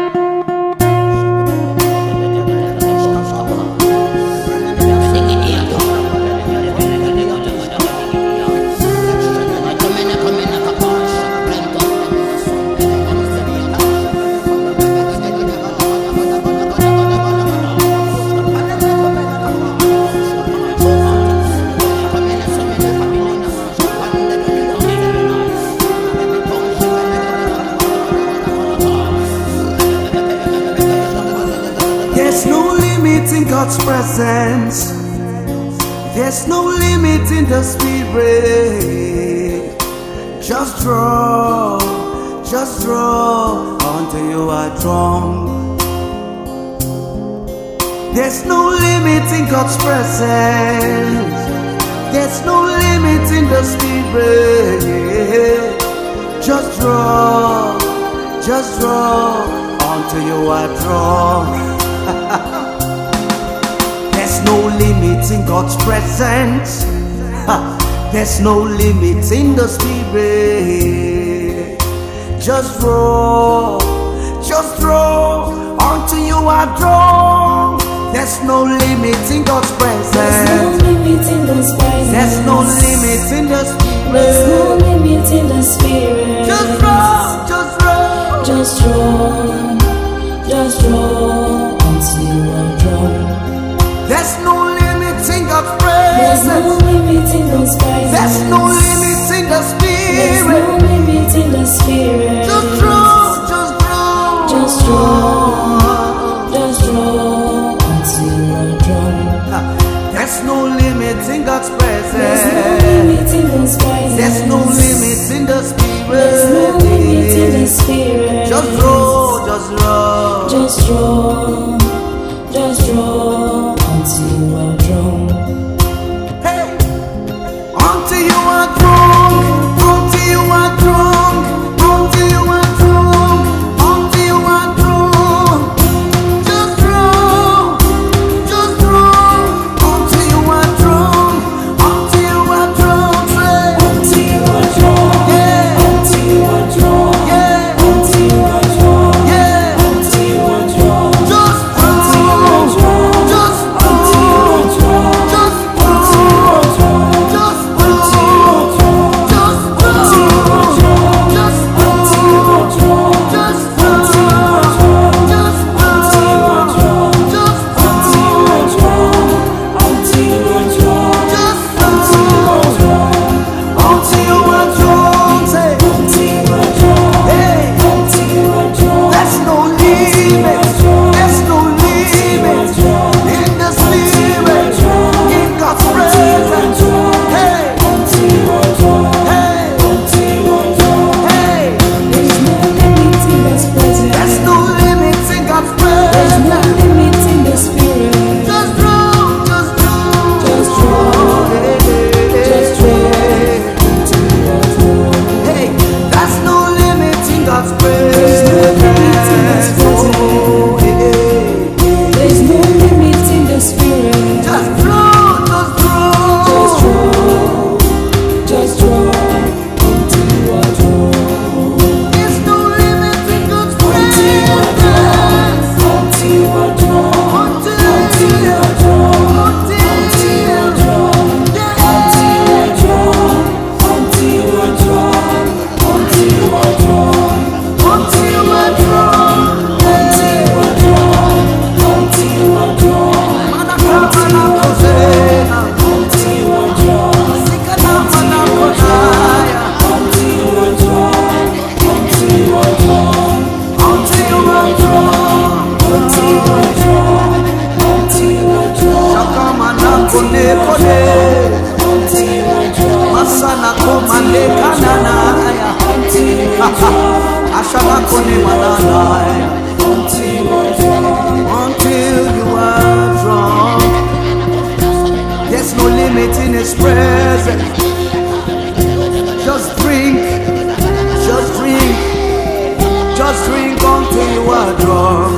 There's no limit in God's presence. There's no limit in the Spirit. Just draw until you are drawn. There's no limit in God's presence. There's no limit in the Spirit. Just draw until you are drawn. There's no limit in God's presence. There's no limit in the Spirit. Just draw until you are drawn. There's no limit in God's presence. There's no limit in God's presence. There's no limit in the Spirit. There's no limit in the Spirit. Just draw until you are drawn. There's no limit in God's There's no presence. limit in God's presence. There's no limit in the There's no Spirit. limit in the Spirit. Just draw until you are drawn. There's no limit in God's There's no presence. limit in God's presence. There's no limit in the There's no limit in the Spirit. Spirit. Just draw until you are drawn. Hey, until you are drunk, until you are drunk, until you are drunk, until you are drunk. Just draw until you are drunk, until you are drunk. Until you are drawn. Yeah, Until you are drawn. yeah, Until you are drawn. yeah. Until you are drawn. Just Until you are drawn. just Until you are drawn. just Until you are drawn. just Until you are drawn. Until you are drawn. just Until you are drawn. just Until you are drawn. just Until you are drawn. just Until you are drawn. Until you are drawn. just Until you are drawn. until you are drawn. Say, Until you are drawn. hey, Until you are drawn. there's no limit. There's no limit in the Spirit, in God's presence. Hey, Until you are drawn. hey, Until you are drawn. hey. There's no limit in God's presence. There's no limit in God's There's no presence. limit in the Spirit. Just draw. Just draw. Just draw until you are drawn. Hey, there's no limit in God's There's no limit in God's presence. presence. Oh, hey. There's no limit in the Spirit. Just draw. Just draw until you are drawn. There's no limit in God's Until you are drawn. presence. Until you are drawn. Until Until you are drawn. Until you are drawn. Until you are drawn. Until you are drawn. Until you are drawn. until you are drawn. Until you are drawn. Until you are drawn. Until you are drawn. Until you are drawn. Until you are drawn. Until you are drawn. Until you are drawn. Until you are drawn. Until you are drawn. Shakamana kone kone. Until you are drawn. Masana komande kananaya. Until you are drawn. Ashana kone mananaya. Until you are drawn. Until you are drawn. There's no limit in His presence. Just drink until you are drawn.